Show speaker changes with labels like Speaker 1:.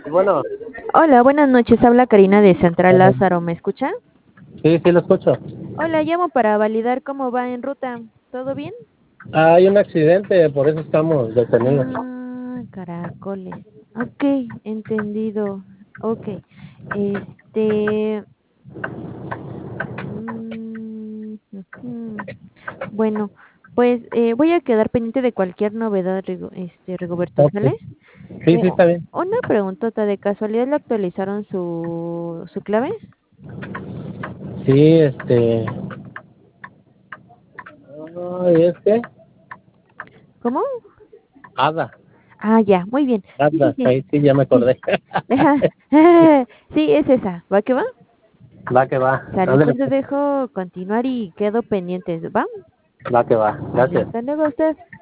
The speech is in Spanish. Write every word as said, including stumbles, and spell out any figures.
Speaker 1: Bueno,
Speaker 2: Hola, buenas noches. Habla Karina de Central Lázaro. ¿Me escucha?
Speaker 1: sí, sí lo escucho.
Speaker 2: Hola, llamo para validar cómo va en ruta. ¿Todo bien?
Speaker 1: Hay un accidente, por eso estamos detenidos.
Speaker 2: Ah, caracoles. Ok, entendido. Ok. Este. mm, ujú. Bueno, pues eh, voy a quedar pendiente de cualquier novedad, Rigo- este, Rigoberto,
Speaker 1: Ok.
Speaker 2: ¿sale?
Speaker 1: Sí,
Speaker 2: Eh,
Speaker 1: sí, está bien.
Speaker 2: una preguntota, ¿de casualidad le actualizaron su, su clave?
Speaker 1: Sí, este... Ay, es que...
Speaker 2: ¿Cómo?
Speaker 1: Ada,
Speaker 2: Ah, ya, muy bien. Sí, sí,
Speaker 1: Ada,
Speaker 2: sí.
Speaker 1: ahí sí ya me
Speaker 2: Sí.
Speaker 1: acordé.
Speaker 2: Ajá. Sí, es esa. ¿Va que va?
Speaker 1: Va que va.
Speaker 2: Sale,
Speaker 1: Ándale,
Speaker 2: pues le
Speaker 1: pues.
Speaker 2: dejo continuar y quedo pendiente. ¿Va?
Speaker 1: Va que va.
Speaker 2: Vale,
Speaker 1: Gracias.
Speaker 2: hasta luego usted.